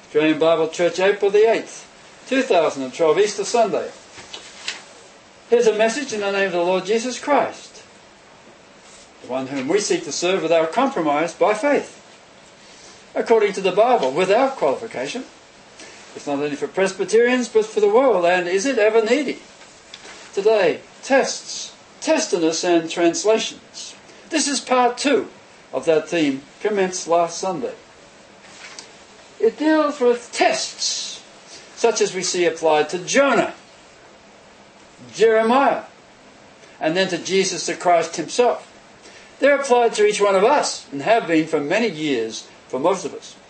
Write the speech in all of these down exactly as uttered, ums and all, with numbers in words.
Australian Bible Church, April the eighth, two thousand twelve, Easter Sunday. Here's a message in the name of the Lord Jesus Christ, the one whom we seek to serve without compromise by faith, according to the Bible, without qualification. It's not only for Presbyterians, but for the world, and is it ever needy? Today, tests, testiness and translations. This is part two of that theme, commenced last Sunday. It deals with tests, such as we see applied to Jonah, Jeremiah, and then to Jesus the Christ himself. They're applied to each one of us, and have been for many years for most of us.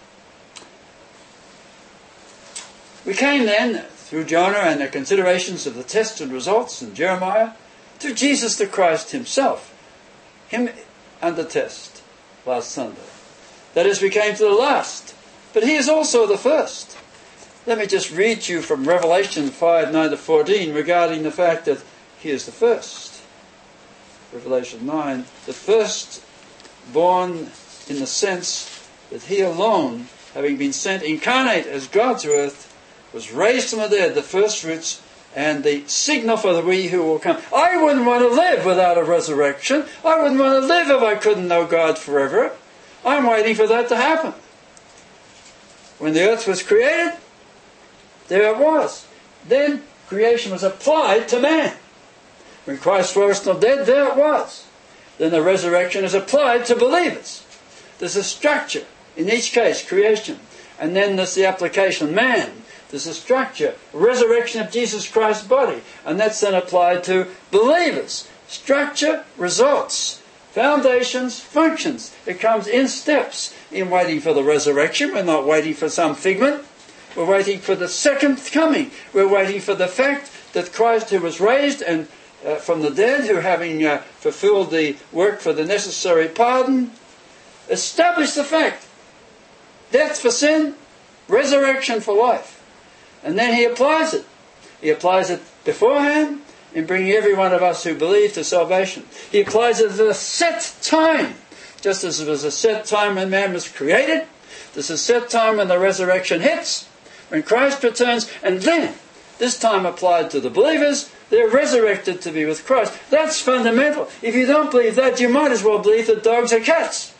We came then, through Jonah and the considerations of the tests and results in Jeremiah, to Jesus the Christ himself, him under test, last Sunday. That is, we came to the last, but he is also the first. Let me just read to you from Revelation five, nine to fourteen regarding the fact that he is the first. Revelation nine, the first born in the sense that he alone, having been sent incarnate as God to earth, was raised from the dead, the first fruits and the signal for the we who will come. I wouldn't want to live without a resurrection. I wouldn't want to live if I couldn't know God forever. I'm waiting for that to happen. When the earth was created, there it was. Then creation was applied to man. When Christ rose from the dead, there it was. Then the resurrection is applied to believers. There's a structure in each case, creation. And then there's the application, man. There's a structure, resurrection of Jesus Christ's body. And that's then applied to believers. Structure, results, foundations, functions. It comes in steps in waiting for the resurrection. We're not waiting for some figment. We're waiting for the second coming. We're waiting for the fact that Christ, who was raised and uh, from the dead, who having uh, fulfilled the work for the necessary pardon, established the fact. Death for sin, resurrection for life. And then he applies it. He applies it beforehand in bringing every one of us who believe to salvation. He applies it at a set time. Just as there was a set time when man was created, there's a set time when the resurrection hits, when Christ returns, and then, this time applied to the believers, they're resurrected to be with Christ. That's fundamental. If you don't believe that, you might as well believe that dogs are cats.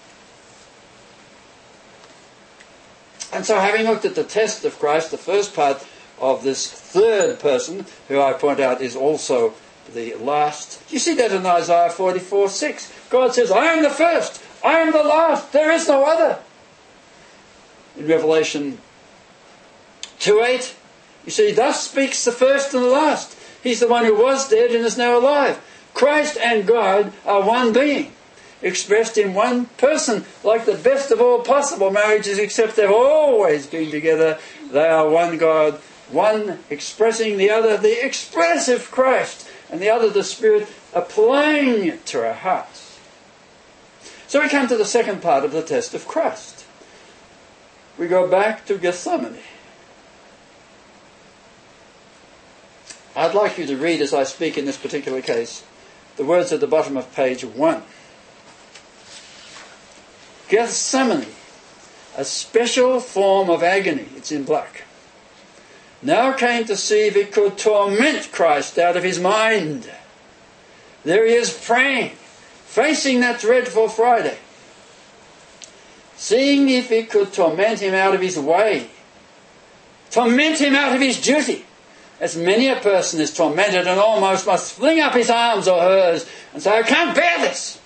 And so, having looked at the test of Christ, the first part of this third person, who I point out is also the last. You see that in Isaiah forty-four six. God says, I am the first, I am the last, there is no other. In Revelation two eight, you see, thus speaks the first and the last. He's the one who was dead and is now alive. Christ and God are one being, expressed in one person, like the best of all possible marriages, except they've always been together. They are one God, one expressing the other, the expressive Christ, and the other the Spirit applying it to our hearts. So we come to the second part of the test of Christ. We go back to Gethsemane. I'd like you to read, as I speak in this particular case, the words at the bottom of page one. Gethsemane, a special form of agony, it's in black, now came to see if it could torment Christ out of his mind. There he is praying, facing that dreadful Friday, seeing if it could torment him out of his way, torment him out of his duty. As many a person is tormented and almost must fling up his arms or hers and say, I can't bear this.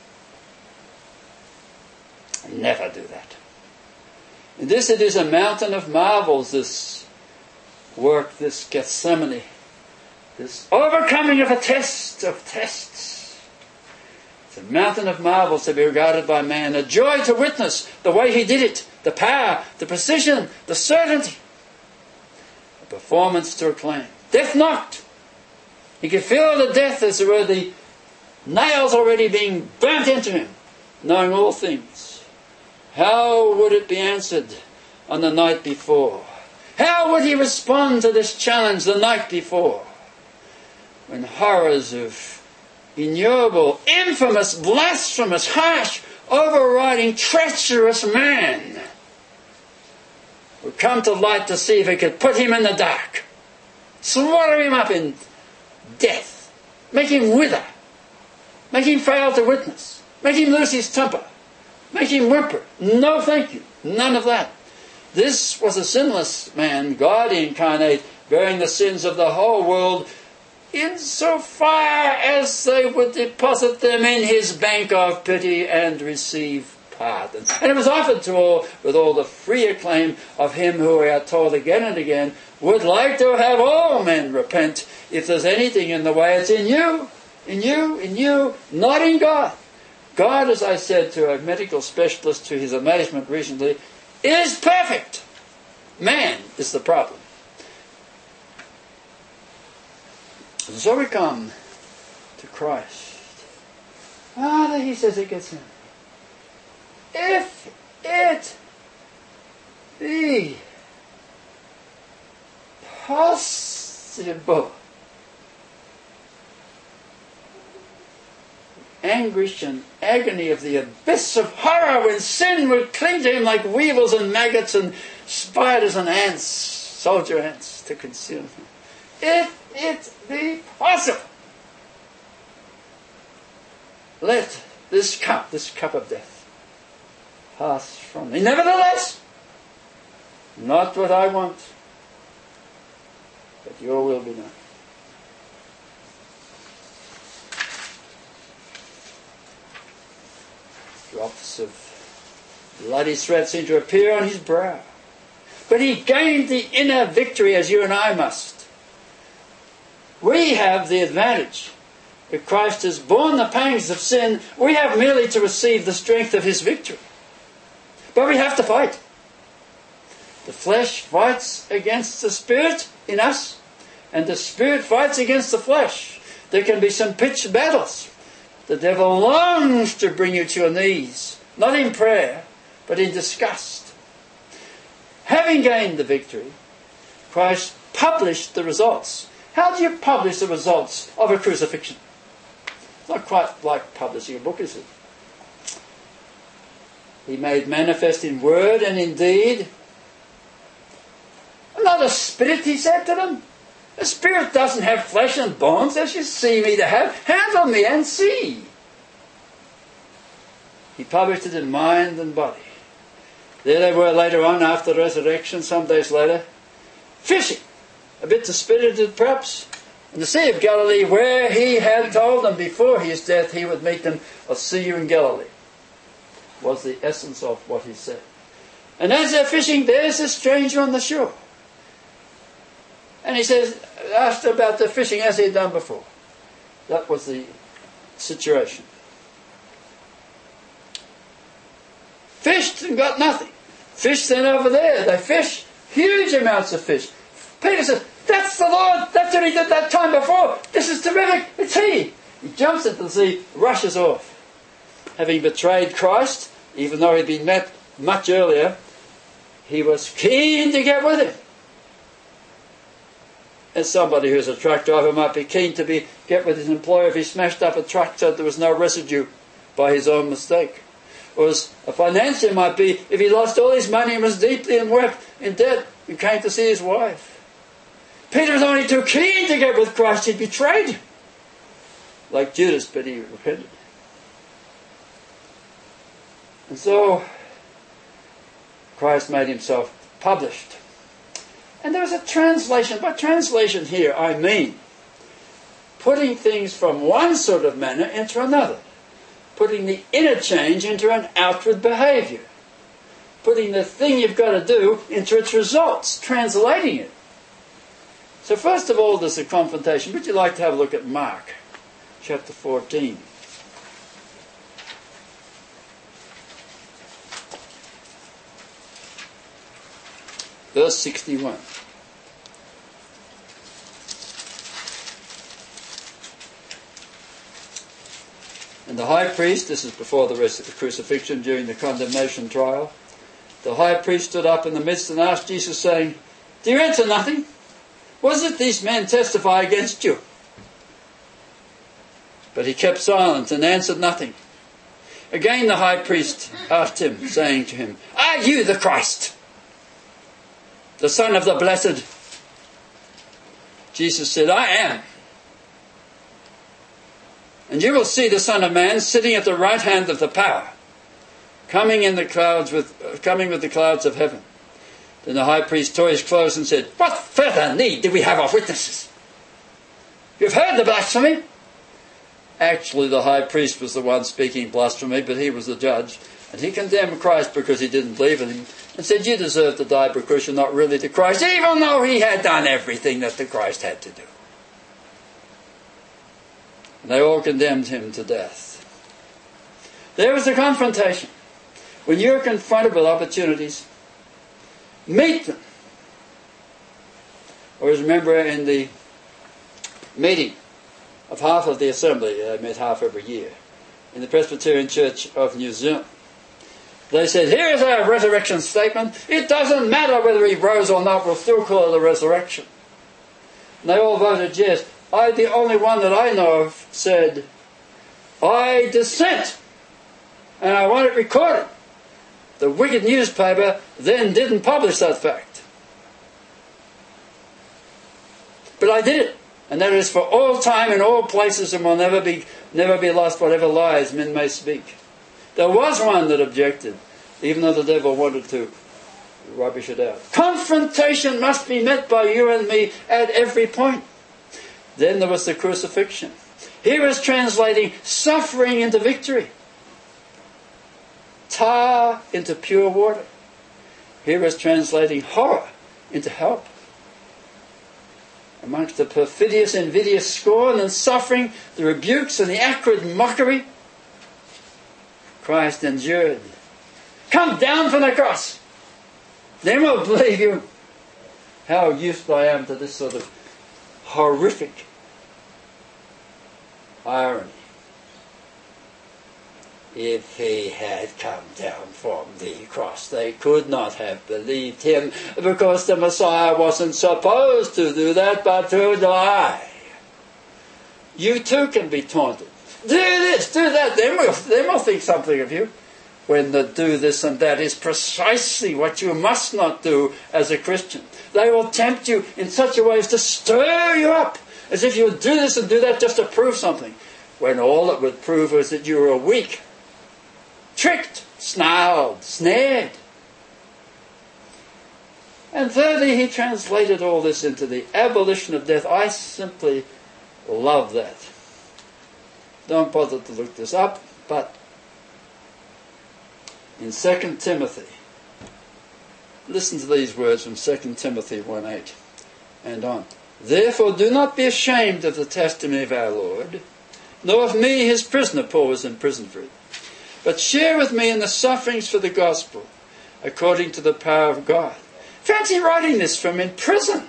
Never do that. In this it is a mountain of marvels, this work, this Gethsemane, this overcoming of a test of tests. It's a mountain of marvels to be regarded by man, a joy to witness the way he did it, the power, the precision, the certainty, a performance to acclaim. Death knocked. He could feel the death as there were the nails already being burnt into him, knowing all things. How would it be answered on the night before? How would he respond to this challenge the night before? When horrors of ignoble, infamous, blasphemous, harsh, overriding, treacherous man were come to light to see if he could put him in the dark. Swallow him up in death. Make him wither. Make him fail to witness. Make him lose his temper. Make him whimper. No, thank you. None of that. This was a sinless man, God incarnate, bearing the sins of the whole world, insofar as they would deposit them in his bank of pity and receive pardon. And it was offered to all with all the free acclaim of him who, we are told again and again, would like to have all men repent. If there's anything in the way, it's in you, in you, in you, not in God. God, as I said to a medical specialist to his amazement recently, is perfect. Man is the problem. And so we come to Christ. Father, he says it gets in. If it be possible, anguish and agony of the abyss of horror when sin would cling to him like weevils and maggots and spiders and ants, soldier ants, to consume him. If it be possible, let this cup, this cup of death, pass from me. Nevertheless, not what I want, but your will be done. Drops of bloody sweat seemed to appear on his brow. But he gained the inner victory, as you and I must. We have the advantage. If Christ has borne the pangs of sin, we have merely to receive the strength of his victory. But we have to fight. The flesh fights against the spirit in us, and the spirit fights against the flesh. There can be some pitched battles. The devil longs to bring you to your knees, not in prayer, but in disgust. Having gained the victory, Christ published the results. How do you publish the results of a crucifixion? It's not quite like publishing a book, is it? He made manifest in word and in deed. Not a spirit, he said to them. A spirit doesn't have flesh and bones as you see me to have. Handle me and see. He published it in mind and body. There they were later on, after the resurrection, some days later, fishing, a bit dispirited perhaps, in the Sea of Galilee, where he had told them before his death he would meet them. I'll see you in Galilee, was the essence of what he said. And as they're fishing, there's a stranger on the shore. And he says, asked about the fishing as he had done before. That was the situation. Fished and got nothing. Fished then over there. They fish huge amounts of fish. Peter says, that's the Lord. That's what he did that time before. This is terrific. It's he. He jumps into the sea, rushes off. Having betrayed Christ, even though he'd been met much earlier, he was keen to get with him. As somebody who's a truck driver might be keen to be get with his employer if he smashed up a truck so there was no residue by his own mistake. Or as a financier might be if he lost all his money and was deeply in work, in debt, and came to see his wife. Peter was only too keen to get with Christ. He betrayed him. Like Judas, but he repented. And so Christ made himself published. And there was a translation. By translation here, I mean putting things from one sort of manner into another. Putting the inner change into an outward behaviour. Putting the thing you've got to do into its results. Translating it. So first of all, there's a confrontation. Would you like to have a look at Mark chapter fourteen? Verse sixty-one. And the high priest, this is before the rest of the crucifixion, during the condemnation trial, the high priest stood up in the midst and asked Jesus, saying, do you answer nothing? Was it these men testify against you? But he kept silent and answered nothing. Again the high priest asked him, saying to him, are you the Christ? the Son of the Blessed? Jesus said, I am. And you will see the Son of Man sitting at the right hand of the power, coming in the clouds with, uh, coming with the clouds of heaven. Then the high priest tore his clothes and said, what further need do we have of witnesses? You've heard the blasphemy. Actually, the high priest was the one speaking blasphemy, but he was the judge. And he condemned Christ because he didn't believe in him, and said, you deserve to die because you're not really the Christ, even though he had done everything that the Christ had to do. And they all condemned him to death. There was the confrontation. When you're confronted with opportunities, meet them. I always remember in the meeting of half of the assembly, I met half every year, in the Presbyterian Church of New Zealand. They said, here is our resurrection statement. It doesn't matter whether he rose or not, we'll still call it a resurrection. And they all voted yes. I, the only one that I know of, said, I dissent, and I want it recorded. The wicked newspaper then didn't publish that fact. But I did it, and that is for all time in all places, and will never be, never be lost, whatever lies men may speak. There was one that objected, even though the devil wanted to rubbish it out. Confrontation must be met by you and me at every point. Then there was the crucifixion. He was translating suffering into victory, tar into pure water. He was translating horror into help. Amongst the perfidious, invidious scorn and suffering, the rebukes and the acrid mockery, Christ endured. Come down from the cross. Then we'll believe you. How used I am to this sort of horrific irony. If he had come down from the cross, they could not have believed him, because the Messiah wasn't supposed to do that, but to die. You too can be taunted. Do this, do that, then we'll, then we'll think something of you. When the do this and that is precisely what you must not do as a Christian. They will tempt you in such a way as to stir you up, as if you would do this and do that just to prove something, when all it would prove was that you were weak, tricked, snarled, snared. And thirdly, he translated all this into the abolition of death. I simply love that. Don't bother to look this up, but in Second Timothy, listen to these words from Second Timothy one eight and on. Therefore do not be ashamed of the testimony of our Lord, nor of me his prisoner. Paul was in prison for it. But share with me in the sufferings for the gospel, according to the power of God. Fancy writing this from in prison.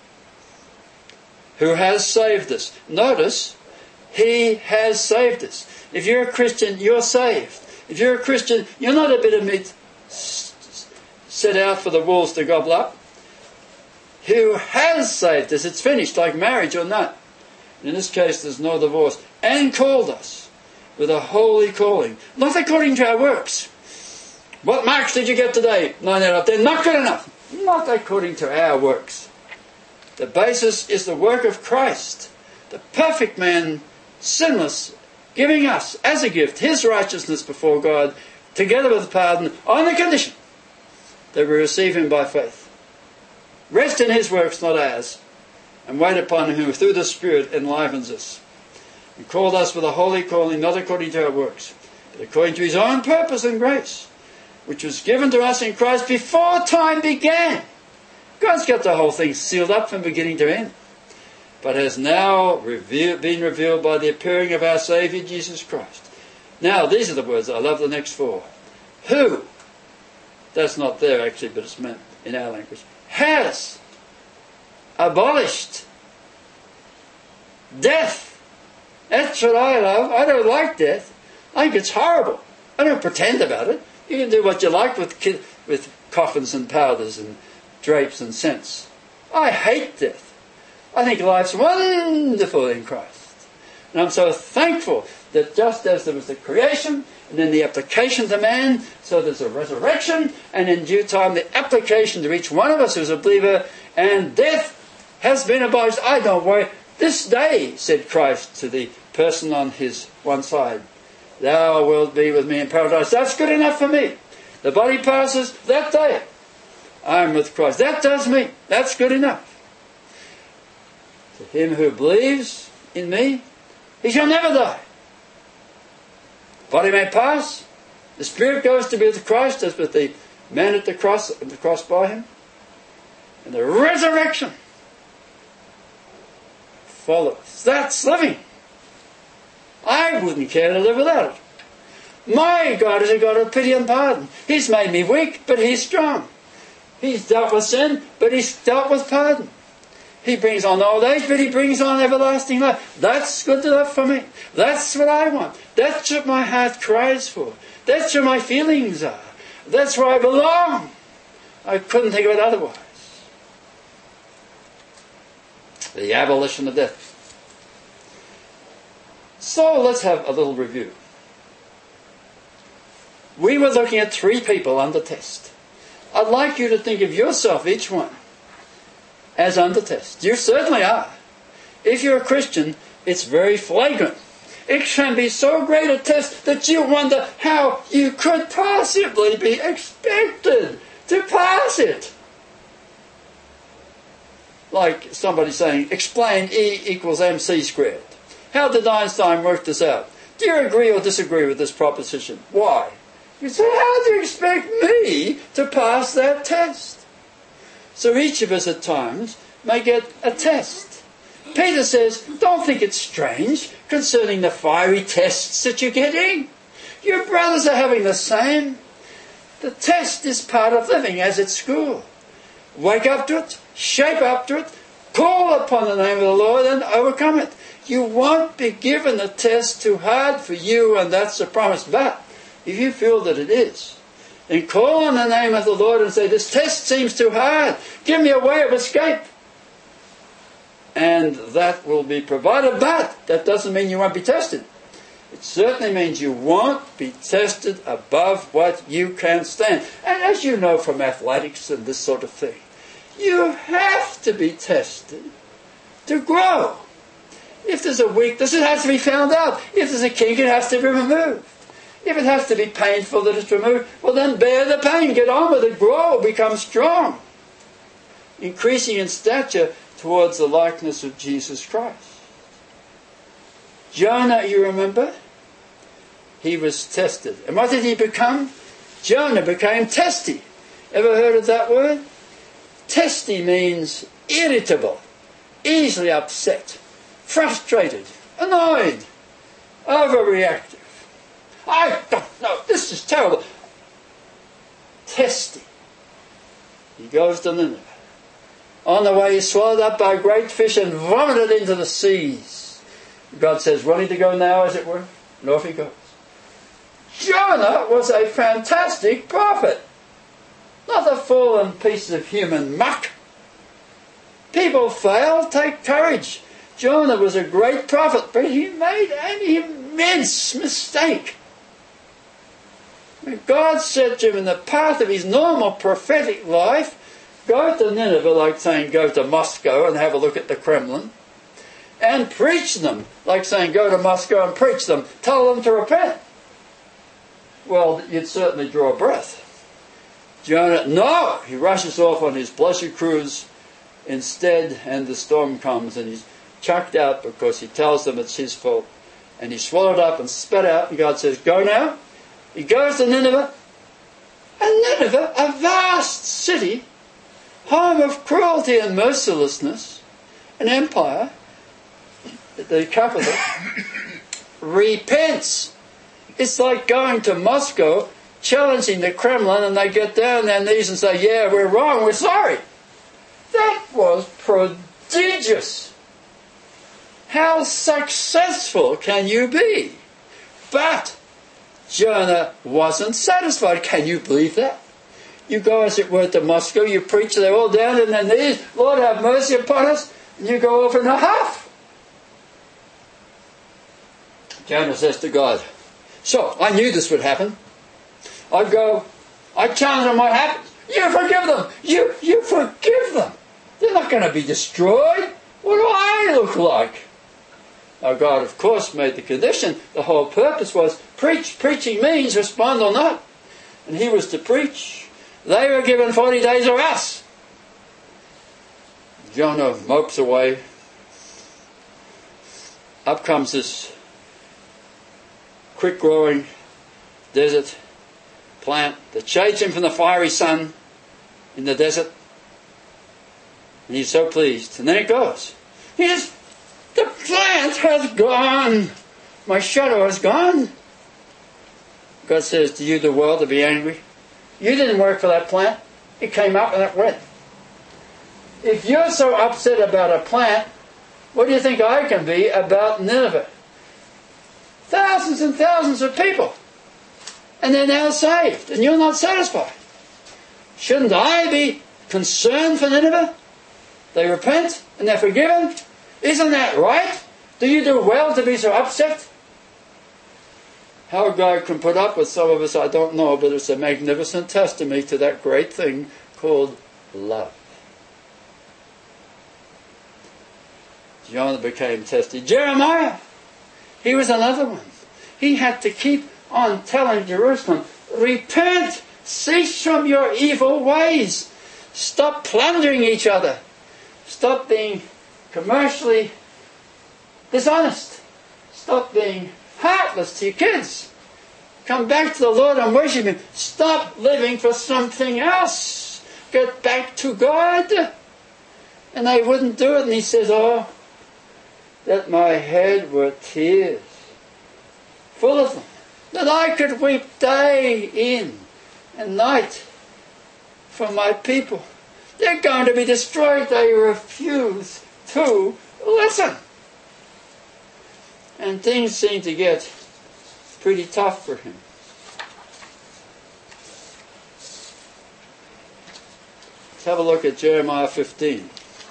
Who has saved us. Notice, he has saved us. If you're a Christian, you're saved. If you're a Christian, you're not a bit of meat set out for the wolves to gobble up. Who has saved us. It's finished, like marriage or not. In this case, there's no divorce. And called us with a holy calling, not according to our works. What marks did you get today? Nine out of ten. Not good enough. Not according to our works. The basis is the work of Christ, the perfect man, sinless, giving us as a gift his righteousness before God, together with pardon, on the condition that we receive him by faith. Rest in his works, not ours, and wait upon him who through the Spirit enlivens us. And called us with a holy calling, not according to our works, but according to his own purpose and grace, which was given to us in Christ before time began. God's got the whole thing sealed up from beginning to end, but has now revealed, been revealed by the appearing of our Saviour Jesus Christ. Now, these are the words. I love the next four. Who, that's not there actually, but it's meant in our language, has abolished death. That's what I love. I don't like death. I think it's horrible. I don't pretend about it. You can do what you like with kid, with coffins and powders and drapes and scents. I hate death. I think life's wonderful in Christ. And I'm so thankful that just as there was the creation, and then the application to man, so there's a resurrection, and in due time the application to each one of us who's a believer, and death has been abolished. I don't worry. This day, said Christ to the person on his one side, thou wilt be with me in paradise. That's good enough for me. The body passes, that day I'm with Christ. That does me. That's good enough. To him who believes in me, he shall never die. Body may pass, the spirit goes to be with Christ, as with the man at the cross, at the cross by him, and the resurrection follows. That's living. I wouldn't care to live without it. My God is a God of pity and pardon. He's made me weak, but He's strong. He's dealt with sin, but He's dealt with pardon. He brings on old age, but He brings on everlasting life. That's good enough for me. That's what I want. That's what my heart cries for. That's where my feelings are. That's where I belong. I couldn't think of it otherwise. The abolition of death. So let's have a little review. We were looking at three people under test. I'd like you to think of yourself, each one, as under test. You certainly are. If you're a Christian, it's very flagrant. It can be so great a test that you wonder how you could possibly be expected to pass it. Like somebody saying, explain E equals mc squared. How did Einstein work this out? Do you agree or disagree with this proposition? Why? You say, how do you expect me to pass that test? So each of us at times may get a test. Peter says, don't think it's strange concerning the fiery tests that you're getting. Your brothers are having the same. The test is part of living as at school. Wake up to it, shape up to it, call upon the name of the Lord and overcome it. You won't be given a test too hard for you, and that's the promise. But if you feel that it is, then call on the name of the Lord and say, this test seems too hard. Give me a way of escape. And that will be provided. But that doesn't mean you won't be tested. It certainly means you won't be tested above what you can stand. And as you know from athletics and this sort of thing, you have to be tested to grow. If there's a weakness, it has to be found out. If there's a kink, it has to be removed. If it has to be painful that it's removed, well then bear the pain, get on with it, grow, become strong. Increasing in stature towards the likeness of Jesus Christ. Jonah, you remember? He was tested. And what did he become? Jonah became testy. Ever heard of that word? Testy means irritable, easily upset, frustrated, annoyed, overreactive. I don't know, this is terrible. Testy. He goes to Nineveh. On the way he's swallowed up by a great fish and vomited into the seas. God says, ready to go now, as it were? And off he goes. Jonah was a fantastic prophet. Not a fallen piece of human muck. People fail, take courage. Jonah was a great prophet, but he made an immense mistake. When God said to him in the path of his normal prophetic life, go to Nineveh, like saying go to Moscow and have a look at the Kremlin, and preach them, like saying go to Moscow and preach them, tell them to repent. Well, you'd certainly draw a breath. Jonah, no! He rushes off on his pleasure cruise instead, and the storm comes, and he's chucked out because he tells them it's his fault. And he's swallowed up and spat out, and God says, go now. He goes to Nineveh. And Nineveh, a vast city, home of cruelty and mercilessness, an empire, the capital, repents. It's like going to Moscow, challenging the Kremlin, and they get down on their knees and say, yeah, we're wrong, we're sorry. That was prodigious. How successful can you be? But Jonah wasn't satisfied. Can you believe that? You go, as it were, to Moscow, you preach, they're all down on their knees, Lord have mercy upon us, and you go off in a huff. Jonah says to God, so, I knew this would happen. I'd go, I challenge them what happens. You forgive them. You, you forgive them. They're not going to be destroyed. What do I look like? Now God, of course, made the condition. The whole purpose was preach. Preaching means respond or not. And he was to preach. They were given forty days or else. Jonah mopes away. Up comes this quick-growing desert plant that shades him from the fiery sun in the desert. And he's so pleased. And then it goes. He says, the plant has gone. My shadow has gone. God says, do you, the world, to be angry? You didn't work for that plant. It came up and it went. If you're so upset about a plant, what do you think I can be about Nineveh? Thousands and thousands of people. And they're now saved. And you're not satisfied. Shouldn't I be concerned for Nineveh? They repent and they're forgiven. Isn't that right? Do you do well to be so upset? How God can put up with some of us, I don't know, but it's a magnificent testimony to that great thing called love. Jonah became tested. Jeremiah, he was another one. He had to keep on telling Jerusalem, repent, cease from your evil ways. Stop plundering each other. Stop being commercially dishonest. Stop being heartless to your kids. Come back to the Lord and worship Him. Stop living for something else. Get back to God. And they wouldn't do it. And he says, oh, that my head were tears, full of them, that I could weep day in and night for my people. They're going to be destroyed. They refuse to listen. And things seem to get pretty tough for him. Let's have a look at Jeremiah fifteen.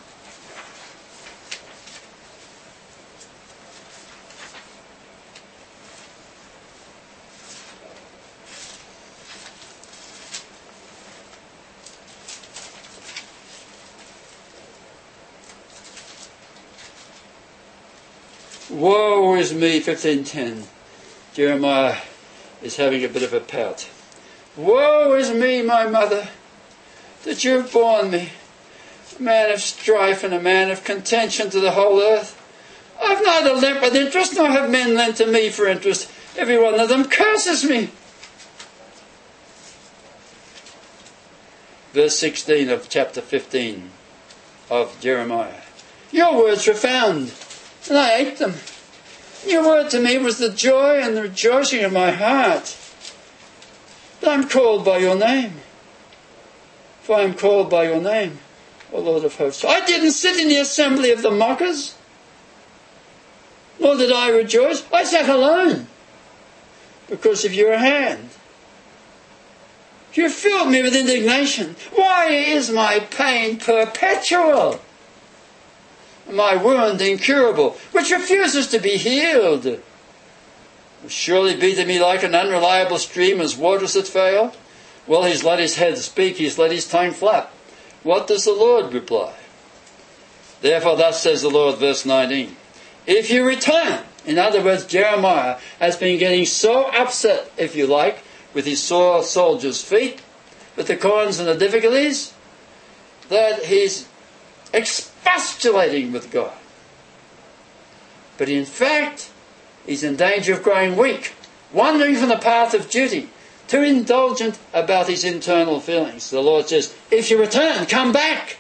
Woe is me, fifteen ten. Jeremiah is having a bit of a pout. Woe is me, my mother, that you have borne me, a man of strife and a man of contention to the whole earth. I've neither lent with interest, nor have men lent to me for interest. Every one of them curses me. Verse sixteen of chapter fifteen of Jeremiah. Your words were found, and I ate them. Your word to me was the joy and the rejoicing of my heart. But I am called by your name. For I am called by your name, O Lord of hosts. I didn't sit in the assembly of the mockers, nor did I rejoice. I sat alone because of your hand. You filled me with indignation. Why is my pain perpetual? My wound incurable, which refuses to be healed. Will surely be to me like an unreliable stream as waters that fail. Well, he's let his head speak, he's let his tongue flap. What does the Lord reply? Therefore thus says the Lord, verse nineteen. If you return, in other words, Jeremiah has been getting so upset, if you like, with his sore soldiers' feet, with the corns and the difficulties, that he's expostulating with God. But in fact, he's in danger of growing weak, wandering from the path of duty, too indulgent about his internal feelings. The Lord says, if you return, come back.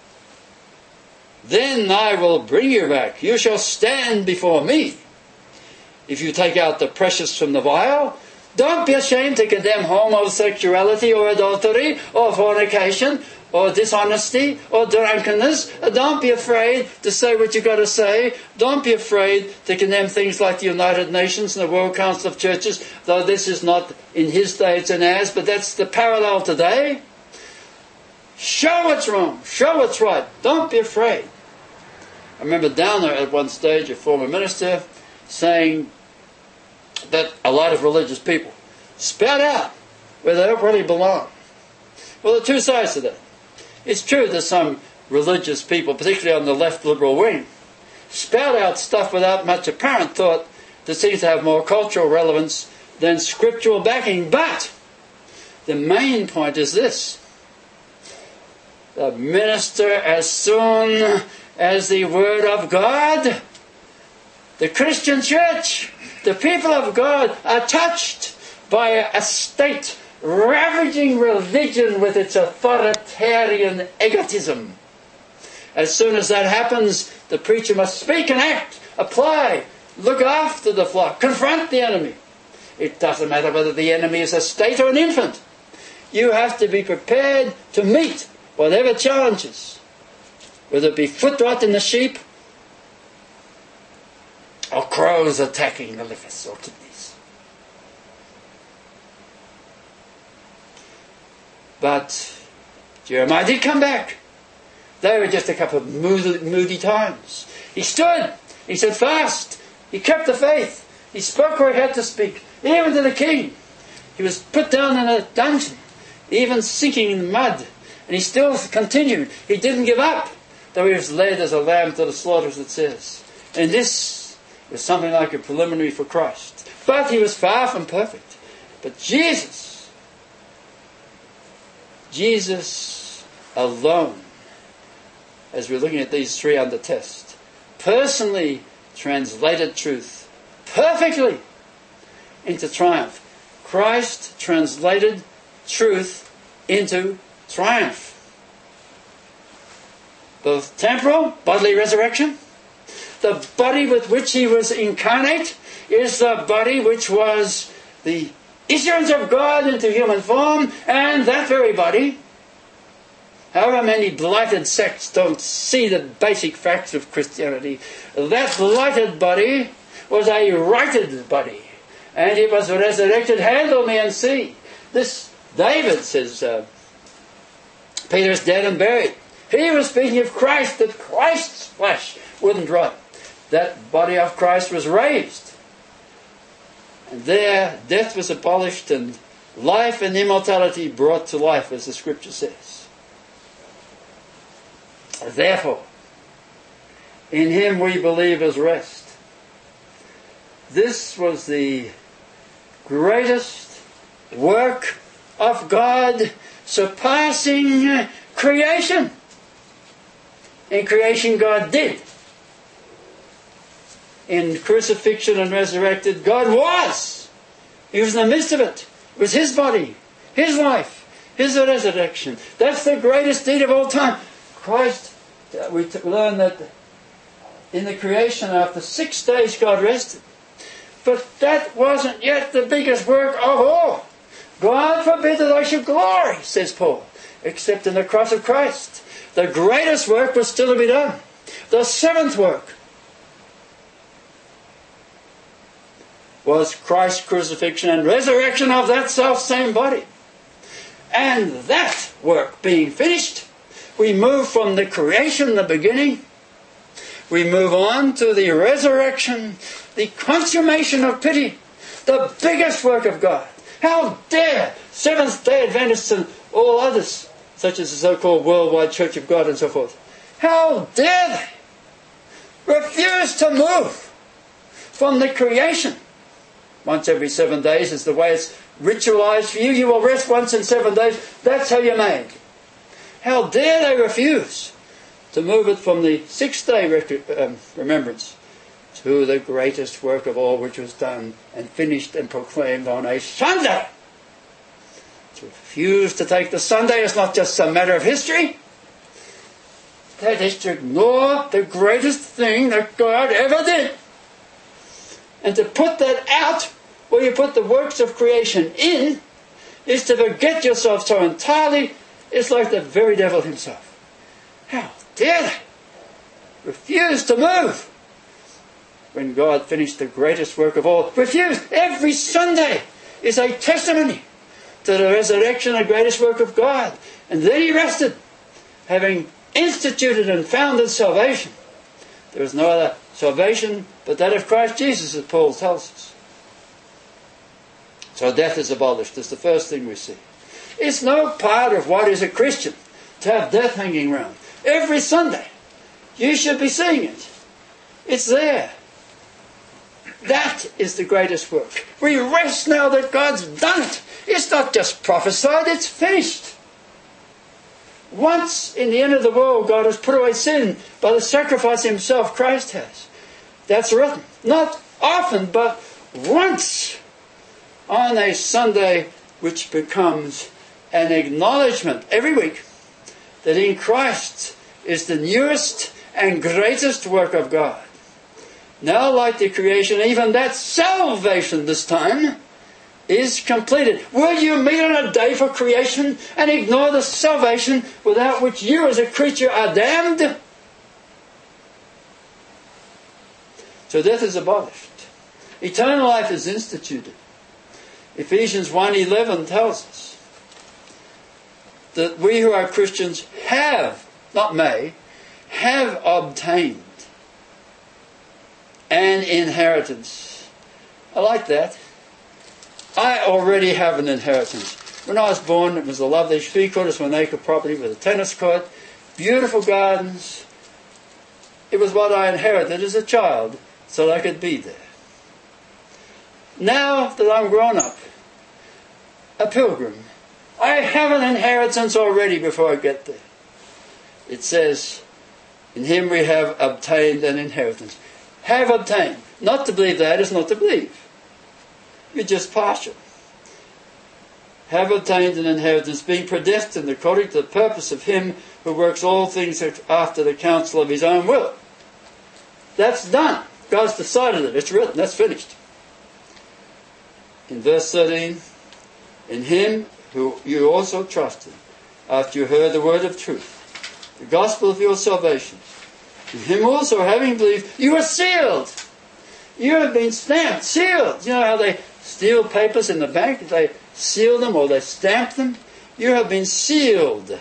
Then I will bring you back. You shall stand before me. If you take out the precious from the vile, don't be ashamed to condemn homosexuality or adultery or fornication or dishonesty, or drunkenness. Don't be afraid to say what you've got to say. Don't be afraid to condemn things like the United Nations and the World Council of Churches, though this is not in his day, it's in ours, but that's the parallel today. Show what's wrong. Show what's right. Don't be afraid. I remember Downer at one stage, a former minister, saying that a lot of religious people spout out where they don't really belong. Well, there are two sides to that. It's true that some religious people, particularly on the left liberal wing, spout out stuff without much apparent thought that seems to have more cultural relevance than scriptural backing. But the main point is this. The minister, as soon as the Word of God, the Christian church, the people of God are touched by a state ravaging religion with its authoritarian egotism. As soon as that happens, the preacher must speak and act, apply, look after the flock, confront the enemy. It doesn't matter whether the enemy is a state or an infant. You have to be prepared to meet whatever challenges, whether it be foot rot in the sheep or crows attacking the livers or kidneys. But Jeremiah did come back. They were just a couple of moody, moody times. He stood. He said fast. He kept the faith. He spoke where he had to speak, even to the king. He was put down in a dungeon, even sinking in the mud. And he still continued. He didn't give up, though he was led as a lamb to the slaughter, as it says. And this was something like a preliminary for Christ. But he was far from perfect. But Jesus, Jesus alone, as we're looking at these three under test, personally translated truth perfectly into triumph. Christ translated truth into triumph. Both temporal, bodily resurrection. The body with which he was incarnate is the body which was the issuance of God into human form, and that very body, however many blighted sects don't see the basic facts of Christianity, that blighted body was a righted body, and it was resurrected. Handle me and see. This, David says, uh, Peter is dead and buried. He was speaking of Christ, that Christ's flesh wouldn't rot. That body of Christ was raised. And there, death was abolished and life and immortality brought to life, as the Scripture says. Therefore, in Him we believe as rest. This was the greatest work of God, surpassing creation. In creation, God did. In crucifixion and resurrected, God was. He was in the midst of it. It was His body, His life, His resurrection. That's the greatest deed of all time. Christ, we learn that in the creation, after six days, God rested. But that wasn't yet the biggest work of all. God forbid that I should glory, says Paul, except in the cross of Christ. The greatest work was still to be done. The seventh work was Christ's crucifixion and resurrection of that self-same body. And that work being finished, we move from the creation, the beginning, we move on to the resurrection, the consummation of pity, the biggest work of God. How dare Seventh-day Adventists and all others, such as the so-called Worldwide Church of God and so forth, how dare they refuse to move from the creation? Once every seven days is the way it's ritualized for you. You will rest once in seven days. That's how you're made. How dare they refuse to move it from the six-day rec- um, remembrance to the greatest work of all, which was done and finished and proclaimed on a Sunday. To refuse to take the Sunday is not just a matter of history. That is to ignore the greatest thing that God ever did. And to put that out where you put the works of creation in is to forget yourself so entirely. It's like the very devil himself. How dare they refuse to move when God finished the greatest work of all? Refuse. Every Sunday is a testimony to the resurrection, the greatest work of God. And then He rested, having instituted and founded salvation. There is no other salvation but that of Christ Jesus, as Paul tells us. So death is abolished. That's the first thing we see. It's no part of what is a Christian to have death hanging around. Every Sunday, you should be seeing it. It's there. That is the greatest work. We rest now that God's done it. It's not just prophesied, it's finished. Once in the end of the world, God has put away sin by the sacrifice himself Christ has. That's written. Not often, but once on a Sunday, which becomes an acknowledgement every week that in Christ is the newest and greatest work of God. Now, like the creation, even that salvation this time is completed. Will you meet on a day for creation and ignore the salvation without which you as a creature are damned? So death is abolished. Eternal life is instituted. Ephesians one eleven tells us that we who are Christians have, not may, have obtained an inheritance. I like that. I already have an inheritance. When I was born, it was a lovely three quarters of an acre property with a tennis court, beautiful gardens. It was what I inherited as a child, so I could be there. Now that I'm grown up, a pilgrim, I have an inheritance already before I get there. It says, in him we have obtained an inheritance. Have obtained. Not to believe that is not to believe. You're just partial. Have obtained an inheritance, being predestined according to the purpose of him who works all things after the counsel of his own will. That's done. God's decided it. It's written. That's finished. In verse thirteen, in him who you also trusted, after you heard the word of truth, the gospel of your salvation. In him also, having believed, you are sealed. You have been stamped, sealed. You know how they steal papers in the bank? They seal them or they stamp them. You have been sealed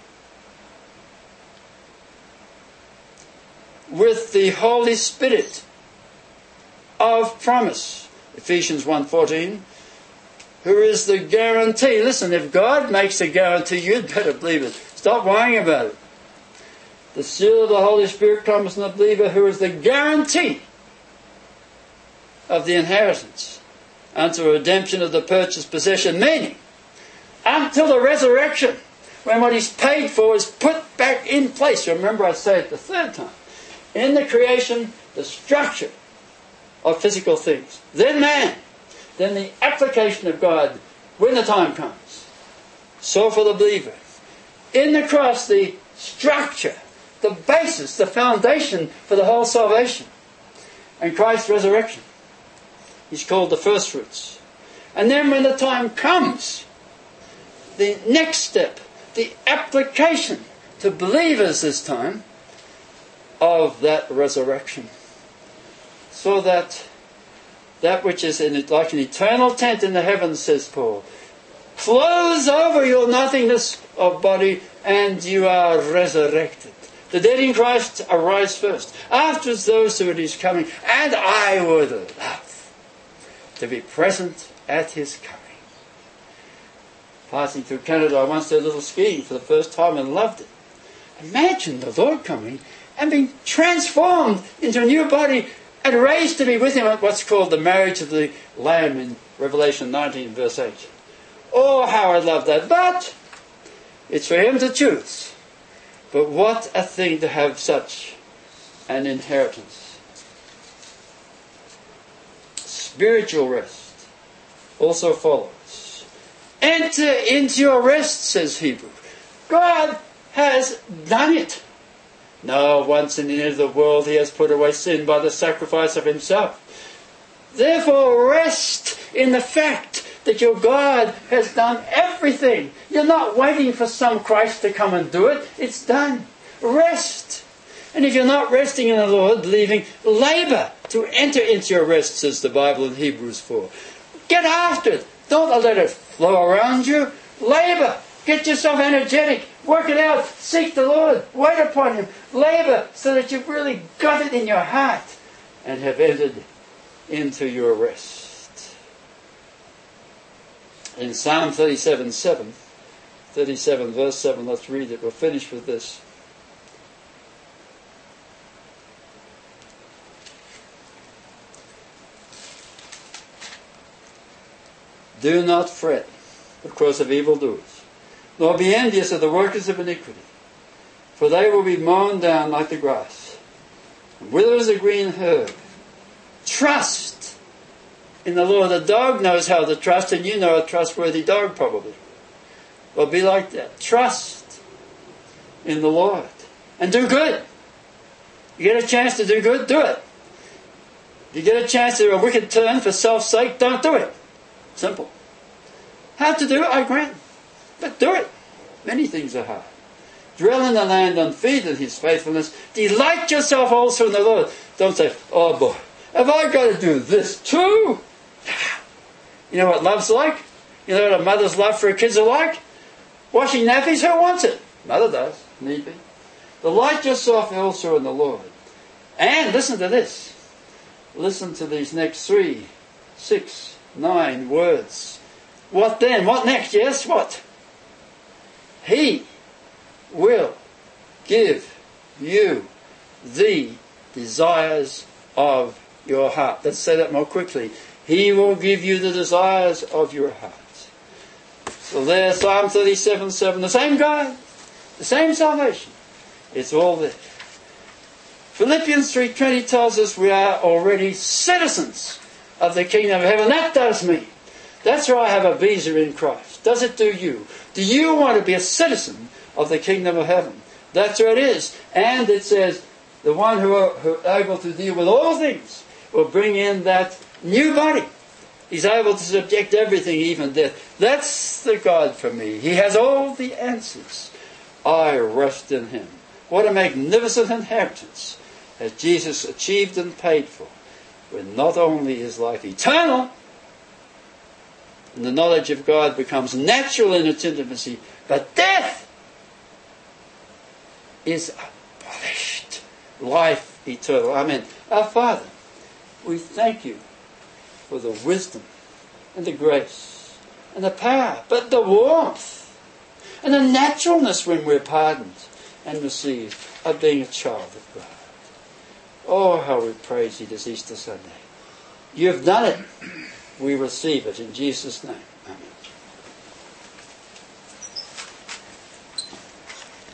with the Holy Spirit of promise. Ephesians one fourteen, who is the guarantee. Listen, if God makes a guarantee, you'd better believe it. Stop worrying about it. The seal of the Holy Spirit comes in the believer, who is the guarantee of the inheritance unto redemption of the purchased possession, meaning until the resurrection, when what he's paid for is put back in place. Remember, I say it the third time. In the creation, the structure of physical things. Then man. Then the application of God when the time comes. So for the believer. In the cross, the structure, the basis, the foundation for the whole salvation. And Christ's resurrection. He's called the first fruits. And then when the time comes, the next step, the application to believers this time of that resurrection. So that that which is in it, like an eternal tent in the heavens, says Paul, flows over your nothingness of body and you are resurrected. The dead in Christ arise first. Afterwards those who it is coming. And I would love to be present at his coming. Passing through Canada, I once did a little skiing for the first time and loved it. Imagine the Lord coming and being transformed into a new body and raised to be with him at what's called the marriage of the Lamb in Revelation nineteen verse eight. Oh, how I love that. But it's for him to choose. But what a thing to have such an inheritance. Spiritual rest also follows. Enter into your rest, says Hebrew. God has done it. No, once in the end of the world he has put away sin by the sacrifice of himself. Therefore rest in the fact that your God has done everything. You're not waiting for some Christ to come and do it. It's done. Rest. And if you're not resting in the Lord, believing, labour to enter into your rest, says the Bible in Hebrews four. Get after it. Don't let it flow around you. Labour. Get yourself energetic. Work it out. Seek the Lord. Wait upon him. Labour so that you've really got it in your heart and have entered into your rest. In Psalm thirty-seven seven, thirty-seven verse seven, let's read it. We'll finish with this. Do not fret because of evildoers, nor be envious of the workers of iniquity, for they will be mown down like the grass, and wither as a green herb. Trust in the Lord. The dog knows how to trust, and you know a trustworthy dog probably. Well, be like that. Trust in the Lord. And do good. You get a chance to do good, do it. You get a chance to do a wicked turn for self's sake, don't do it. Simple. How to do it, I grant. But do it. Many things are hard. Dwell in the land and feed in His faithfulness. Delight yourself also in the Lord. Don't say, oh boy, have I got to do this too? You know what love's like? You know what a mother's love for her kids are like? Washing nappies, who wants it? Mother does, need be. Delight yourself also in the Lord. And listen to this. Listen to these next three, six, nine words. What then? What next? Yes, what? He will give you the desires of your heart. Let's say that more quickly. He will give you the desires of your heart. So there's Psalm thirty-seven seven. The same God, the same salvation. It's all there. Philippians three twenty tells us we are already citizens of the kingdom of heaven. That does me. That's why I have a visa in Christ. Does it do you? Do you want to be a citizen of the kingdom of heaven? That's what it is. And it says, the one who are, who are able to deal with all things will bring in that new body. He's able to subject everything, even death. That's the God for me. He has all the answers. I rest in Him. What a magnificent inheritance has Jesus achieved and paid for, when not only is life eternal, and the knowledge of God becomes natural in its intimacy, but death is abolished. Life eternal. Amen. Our Father, we thank You for the wisdom and the grace and the power, but the warmth and the naturalness when we're pardoned and received of being a child of God. Oh, how we praise You this Easter Sunday. You've done it. We receive it in Jesus' name. Amen.